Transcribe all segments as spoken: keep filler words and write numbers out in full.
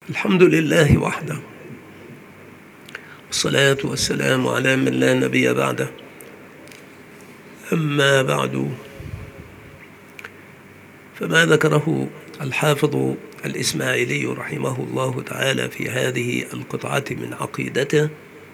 الحمد لله وحده، والصلاة والسلام على من لا نبي بعده. أما بعد، فما ذكره الحافظ الإسماعيلي رحمه الله تعالى في هذه القطعة من عقيدته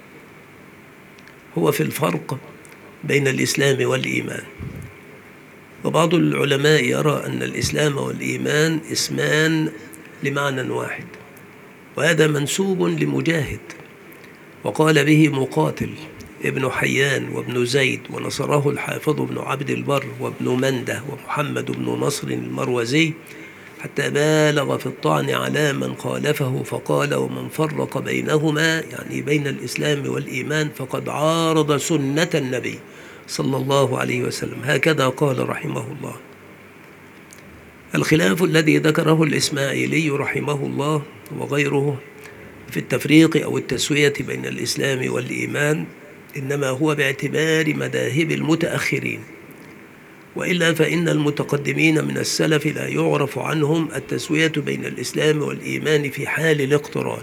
هو في الفرق بين الإسلام والإيمان. وبعض العلماء يرى أن الإسلام والإيمان اسمان لمعنى واحد، وهذا منسوب لمجاهد، وقال به مقاتل ابن حيان وابن زيد، ونصره الحافظ ابن عبد البر وابن منده ومحمد بن نصر المروزي، حتى بالغ في الطعن على من خالفه فقال: ومن فرق بينهما، يعني بين الإسلام والإيمان، فقد عارض سنة النبي صلى الله عليه وسلم. هكذا قال رحمه الله. الخلاف الذي ذكره الإسماعيلي رحمه الله وغيره في التفريق أو التسوية بين الإسلام والإيمان إنما هو باعتبار مذاهب المتأخرين، وإلا فإن المتقدمين من السلف لا يعرف عنهم التسوية بين الإسلام والإيمان في حال الاقتران.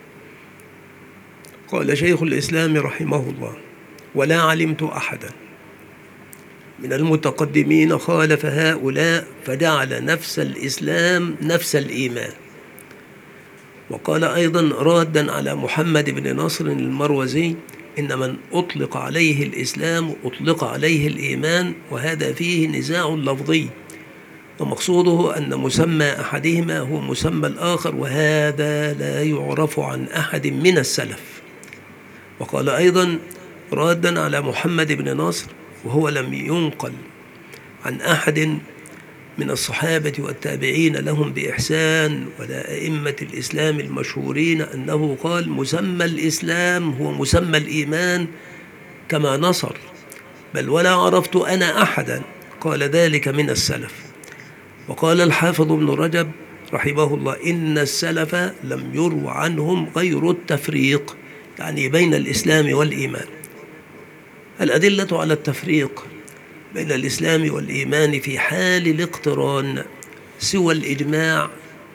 قال شيخ الإسلام رحمه الله: ولا علمت أحدا من المتقدمين خالف هؤلاء فجعل نفس الإسلام نفس الإيمان. وقال أيضا رادا على محمد بن نصر المروزي: إن من أطلق عليه الإسلام أطلق عليه الإيمان، وهذا فيه نزاع لفظي، ومقصوده أن مسمى أحدهما هو مسمى الآخر، وهذا لا يعرف عن أحد من السلف. وقال أيضا رادا على محمد بن نصر، وهو لم ينقل عن أحد من الصحابة والتابعين لهم بإحسان ولا أئمة الإسلام المشهورين أنه قال: مسمى الإسلام هو مسمى الإيمان كما نصر، بل ولا عرفت أنا أحدا قال ذلك من السلف. وقال الحافظ ابن رجب رحمه الله: إن السلف لم يروا عنهم غير التفريق، يعني بين الإسلام والإيمان. الأدلة على التفريق بين الإسلام والإيمان في حال الاقتران سوى الإجماع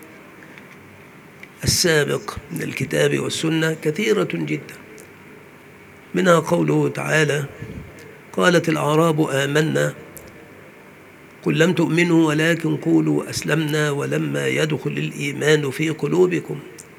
السابق من الكتاب والسنة كثيرة جدا، منها قوله تعالى: قالت الأعراب آمنا قل لم تؤمنوا ولكن قولوا أسلمنا ولما يدخل الإيمان في قلوبكم.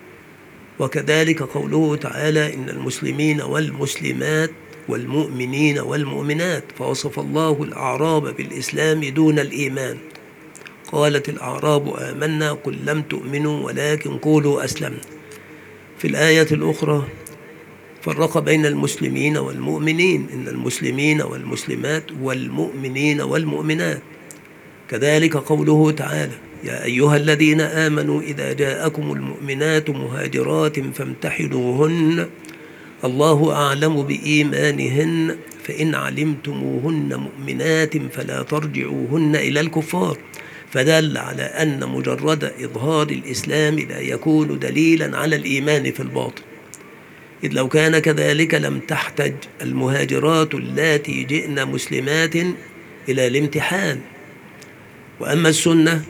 وكذلك قوله تعالى: إن المسلمين والمسلمات والمؤمنين والمؤمنات، فوصف الله الأعراب بالإسلام دون الإيمان. قالت الأعراب آمنا قل لم تؤمنوا ولكن قولوا أسلمنا. في الآية الأخرى فرق بين المسلمين والمؤمنين: إن المسلمين والمسلمات والمؤمنين والمؤمنات. كذلك قوله تعالى: يا أيها الذين آمنوا إذا جاءكم المؤمنات مهاجرات فامتحنوهن الله أعلم بإيمانهن فإن علمتموهن مؤمنات فلا ترجعوهن إلى الكفار، فدل على أن مجرد إظهار الإسلام لا يكون دليلا على الإيمان في الباطن، إذ لو كان كذلك لم تحتج المهاجرات اللاتي جئن مسلمات إلى الامتحان. وأما السنة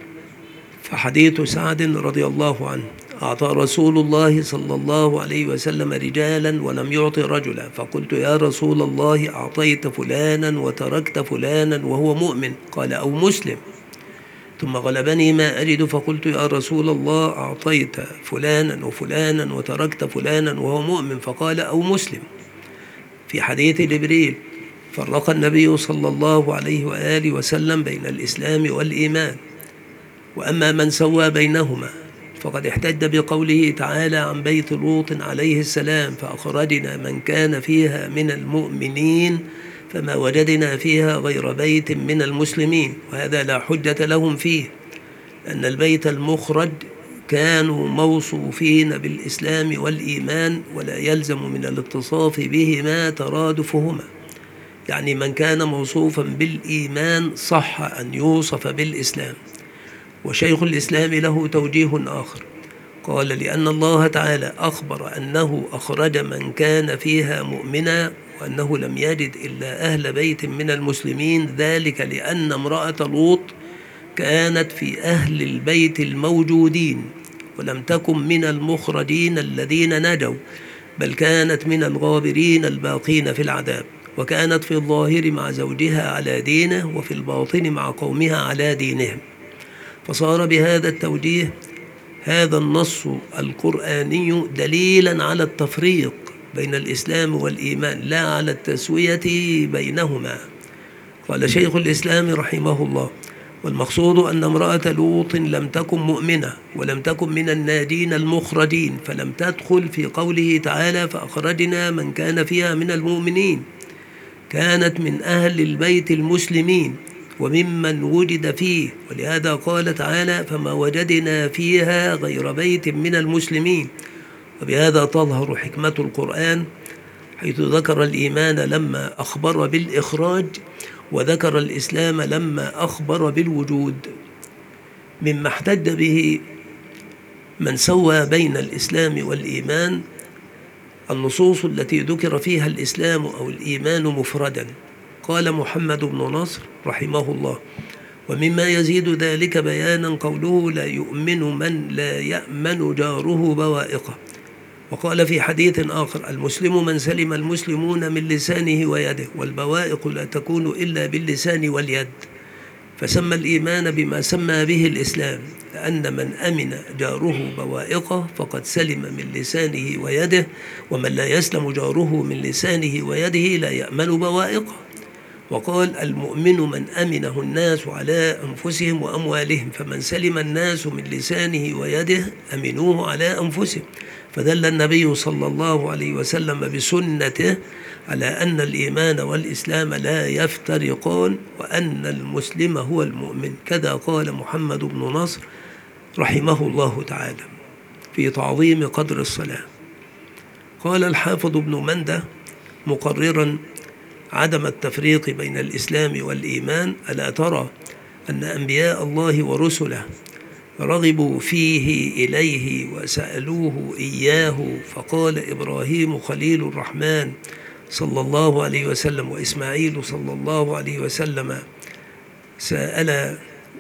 فحديث سعد رضي الله عنه: أعطى رسول الله صلى الله عليه وسلم رجالا ولم يعطي رجلا، فقلت يا رسول الله أعطيت فلانا وتركت فلانا وهو مؤمن؟ قال: أو مسلم. ثم غلبني ما أجد فقلت يا رسول الله أعطيت فلانا وفلانا وتركت فلانا وهو مؤمن؟ فقال: أو مسلم. في حديث جبريل فرق النبي صلى الله عليه وآله وسلم بين الإسلام والإيمان. وأما من سوى بينهما فقد احتج بقوله تعالى عن بيت لوط عليه السلام: فأخرجنا من كان فيها من المؤمنين فما وجدنا فيها غير بيت من المسلمين. وهذا لا حجة لهم فيه، لأن البيت المخرج كانوا موصوفين بالإسلام والإيمان، ولا يلزم من الاتصاف بهما ترادفهما، يعني من كان موصوفا بالإيمان صح أن يوصف بالإسلام. وشيخ الإسلام له توجيه آخر، قال: لأن الله تعالى أخبر أنه أخرج من كان فيها مؤمنا، وأنه لم يجد إلا أهل بيت من المسلمين، ذلك لأن امرأة لوط كانت في أهل البيت الموجودين، ولم تكن من المخرجين الذين نجوا، بل كانت من الغابرين الباقين في العذاب، وكانت في الظاهر مع زوجها على دينه، وفي الباطن مع قومها على دينهم. فصار بهذا التوجيه هذا النص القرآني دليلا على التفريق بين الإسلام والإيمان، لا على التسوية بينهما. قال شيخ الإسلام رحمه الله: والمقصود أن امرأة لوط لم تكن مؤمنة، ولم تكن من الناجين المخرجين، فلم تدخل في قوله تعالى: فأخرجنا من كان فيها من المؤمنين. كانت من أهل البيت المسلمين وممن وجد فيه، ولهذا قال تعالى: فما وجدنا فيها غير بيت من المسلمين. وبهذا تظهر حكمة القرآن، حيث ذكر الإيمان لما أخبر بالإخراج، وذكر الإسلام لما أخبر بالوجود. مما احتج به من سوى بين الإسلام والإيمان النصوص التي ذكر فيها الإسلام أو الإيمان مفردا. قال محمد بن نصر رحمه الله: ومما يزيد ذلك بيانا قوله: لا يؤمن من لا يأمن جاره بوائقه. وقال في حديث آخر: المسلم من سلم المسلمون من لسانه ويده، والبوائق لا تكون إلا باللسان واليد. فسمى الإيمان بما سمى به الإسلام، لأن من أمن جاره بوائقه فقد سلم من لسانه ويده، ومن لا يسلم جاره من لسانه ويده لا يأمن بوائقه. وقال: المؤمن من أمنه الناس على أنفسهم وأموالهم، فمن سلم الناس من لسانه ويده أمنوه على أنفسهم. فدل النبي صلى الله عليه وسلم بسنته على أن الإيمان والإسلام لا يفترقان، وأن المسلم هو المؤمن. كذا قال محمد بن نصر رحمه الله تعالى في تعظيم قدر الصلاة. قال الحافظ ابن منده مقررا عدم التفريق بين الإسلام والإيمان: ألا ترى أن أنبياء الله ورسله رغبوا فيه إليه وسألوه إياه، فقال إبراهيم خليل الرحمن صلى الله عليه وسلم، وإسماعيل صلى الله عليه وسلم سأل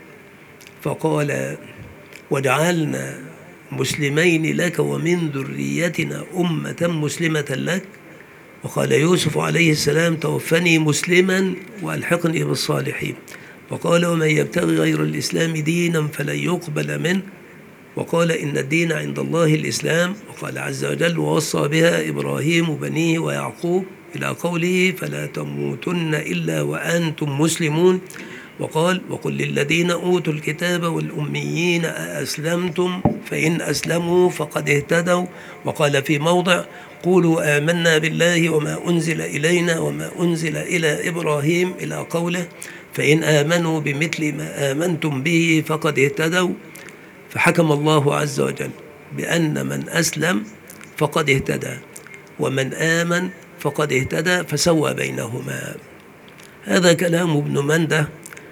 فقال: واجعلنا مسلمين لك ومن ذريتنا أمة مسلمة لك. وقال يوسف عليه السلام: توفني مسلما وألحقني بالصالحين. وقال: ومن يبتغي غير الإسلام دينا فلن يقبل منه. وقال: إن الدين عند الله الإسلام. وقال عز وجل: ووصى بها إبراهيم بنيه ويعقوب، إلى قوله: فلا تموتن إلا وأنتم مسلمون. وقال: وقل للذين أوتوا الكتاب والأميين أأسلمتم؟ فإن أسلموا فقد اهتدوا. وقال في موضع: قولوا آمنا بالله وما أنزل إلينا وما أنزل إلى إبراهيم، إلى قوله: فإن آمنوا بمثل ما آمنتم به فقد اهتدوا. فحكم الله عز وجل بأن من أسلم فقد اهتدى، ومن آمن فقد اهتدى، فسوى بينهما. هذا كلام ابن منده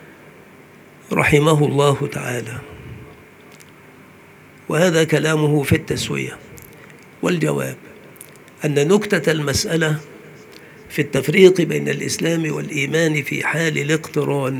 رحمه الله تعالى، وهذا كلامه في التسوية. والجواب أن نكتة المسألة في التفريق بين الإسلام والإيمان في حال الاقتران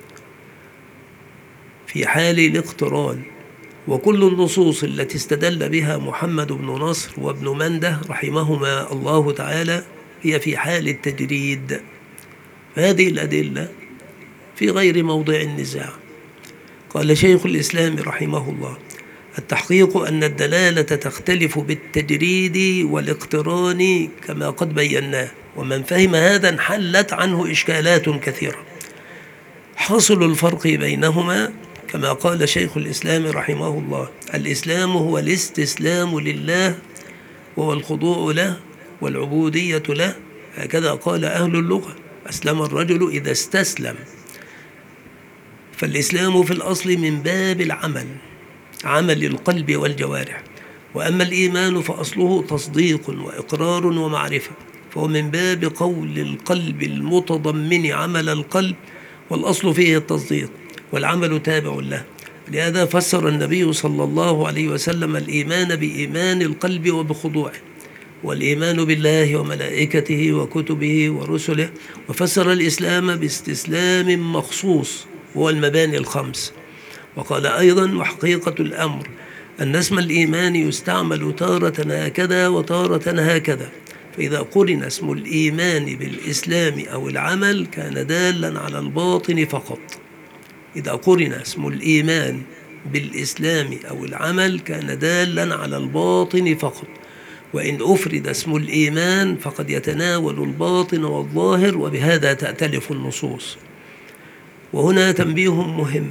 في حال الاقتران وكل النصوص التي استدل بها محمد بن نصر وابن منده رحمهما الله تعالى هي في حال التجريد. هذه الأدلة في غير موضع النزاع. قال شيخ الإسلام رحمه الله: التحقيق أن الدلالة تختلف بالتجريد والاقتران كما قد بيناه، ومن فهم هذا انحلت عنه إشكالات كثيرة. حاصل الفرق بينهما كما قال شيخ الإسلام رحمه الله: الإسلام هو الاستسلام لله، وهو الخضوع له والعبودية له. هكذا قال أهل اللغة: أسلم الرجل إذا استسلم. فالإسلام في الأصل من باب العمل، عمل القلب والجوارح. وأما الإيمان فأصله تصديق وإقرار ومعرفة، فهو من باب قول القلب المتضمن عمل القلب، والأصل فيه التصديق، والعمل تابع له. لهذا فسر النبي صلى الله عليه وسلم الإيمان بإيمان القلب وبخضوعه، والإيمان بالله وملائكته وكتبه ورسله. وفسر الإسلام باستسلام مخصوص، هو المباني الخمس. وقال أيضا: وحقيقة الأمر أن اسم الإيمان يستعمل تارة هكذا وتارة هكذا، فإذا قرن اسم الإيمان بالإسلام أو العمل كان دالا على الباطن فقط. إذا قرن اسم الإيمان بالإسلام أو العمل كان دالا على الباطن فقط، وإن أفرد اسم الإيمان فقد يتناول الباطن والظاهر، وبهذا تأتلف النصوص. وهنا تنبيه مهم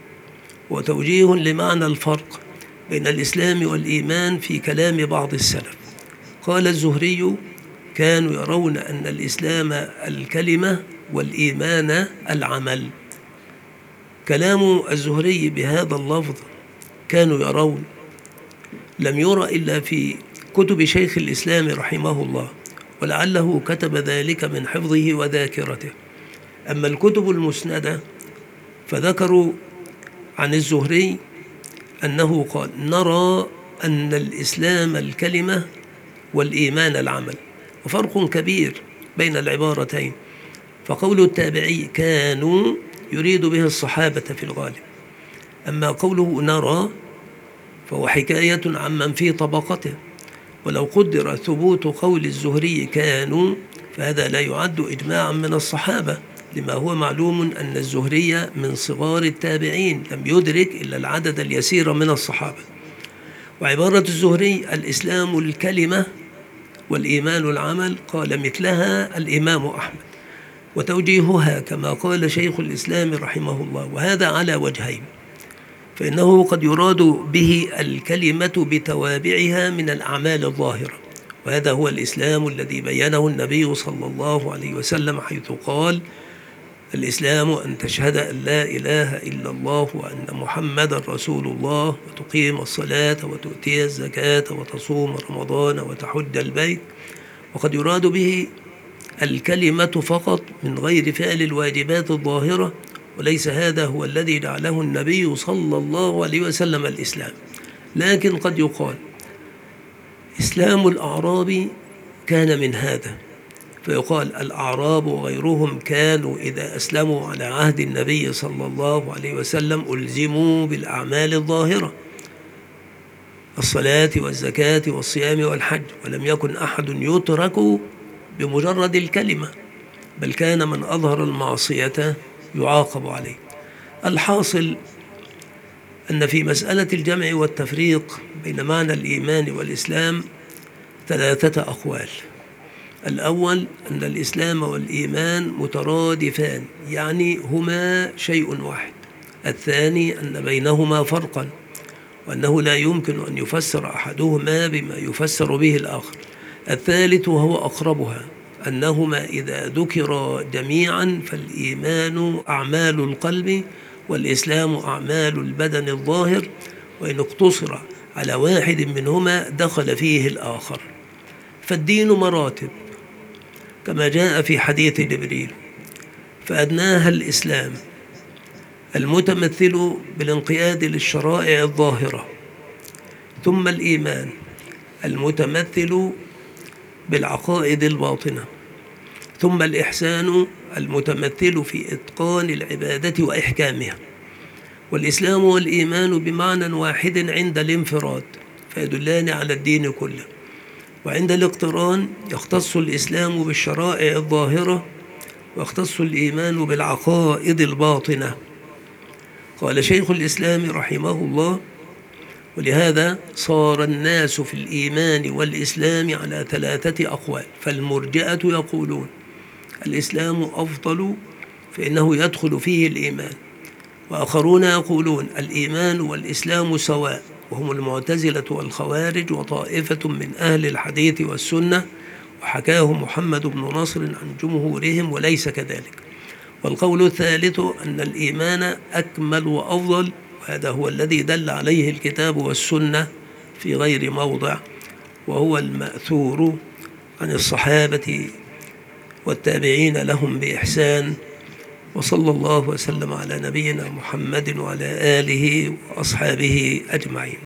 وتوجيه لمعنى الفرق بين الإسلام والإيمان في كلام بعض السلف. قال الزهري: كانوا يرون أن الإسلام الكلمة والإيمان العمل. كلام الزهري بهذا اللفظ كانوا يرون لم يرى إلا في كتب شيخ الإسلام رحمه الله، ولعله كتب ذلك من حفظه وذاكرته. أما الكتب المسندة فذكروا عن الزهري أنه قال: نرى أن الإسلام الكلمة والإيمان العمل، وفرق كبير بين العبارتين. فقول التابعي كانوا يريد به الصحابة في الغالب، أما قوله نرى فهو حكاية عمن في طبقته. ولو قدر ثبوت قول الزهري كانوا فهذا لا يعد إجماعا من الصحابة، لما هو معلوم أن الزهري من صغار التابعين لم يدرك إلا العدد اليسير من الصحابة. وعبارة الزهري الإسلام الكلمة والإيمان العمل قال مثلها الإمام أحمد، وتوجيهها كما قال شيخ الإسلام رحمه الله، وهذا على وجهين. فإنه قد يراد به الكلمة بتوابعها من الأعمال الظاهرة، وهذا هو الإسلام الذي بينه النبي صلى الله عليه وسلم حيث قال: الإسلام أن تشهد أن لا إله إلا الله وأن محمد رسول الله، وتقيم الصلاة وتؤتي الزكاة وتصوم رمضان وتحج البيت. وقد يراد به الكلمة فقط من غير فعل الواجبات الظاهرة، وليس هذا هو الذي جعله النبي صلى الله عليه وسلم الإسلام. لكن قد يقال إسلام الأعراب كان من هذا، فيقال الأعراب وغيرهم كانوا إذا أسلموا على عهد النبي صلى الله عليه وسلم ألزموا بالأعمال الظاهرة، الصلاة والزكاة والصيام والحج، ولم يكن أحد يترك بمجرد الكلمة، بل كان من أظهر المعصية يعاقب عليه. الحاصل أن في مسألة الجمع والتفريق بين معنى الإيمان والإسلام ثلاثة أقوال. الأول أن الإسلام والإيمان مترادفان، يعني هما شيء واحد. الثاني أن بينهما فرقا، وأنه لا يمكن أن يفسر أحدهما بما يفسر به الآخر. الثالث وهو أقربها أنهما إذا ذكرا جميعا فالإيمان أعمال القلب والإسلام أعمال البدن الظاهر، وإن اقتصر على واحد منهما دخل فيه الآخر. فالدين مراتب كما جاء في حديث جبريل، فأدناها الإسلام المتمثل بالانقياد للشرائع الظاهرة، ثم الإيمان المتمثل بالعقائد الباطنة، ثم الإحسان المتمثل في إتقان العبادة وإحكامها. والإسلام والإيمان بمعنى واحد عند الانفراد فيدلان على الدين كله، وعند الاقتران يختص الإسلام بالشرائع الظاهرة ويختص الإيمان بالعقائد الباطنة. قال شيخ الإسلام رحمه الله: ولهذا صار الناس في الإيمان والإسلام على ثلاثة أقوال. فالمرجئة يقولون الإسلام أفضل فإنه يدخل فيه الإيمان، وآخرون يقولون الإيمان والإسلام سواء، وهم المعتزلة والخوارج وطائفة من أهل الحديث والسنة، وحكاه محمد بن نصر عن جمهورهم وليس كذلك. والقول الثالث أن الإيمان أكمل وأفضل، وهذا هو الذي دل عليه الكتاب والسنة في غير موضع، وهو المأثور عن الصحابة والتابعين لهم بإحسان. وصلى الله وسلم على نبينا محمد وعلى آله وأصحابه أجمعين.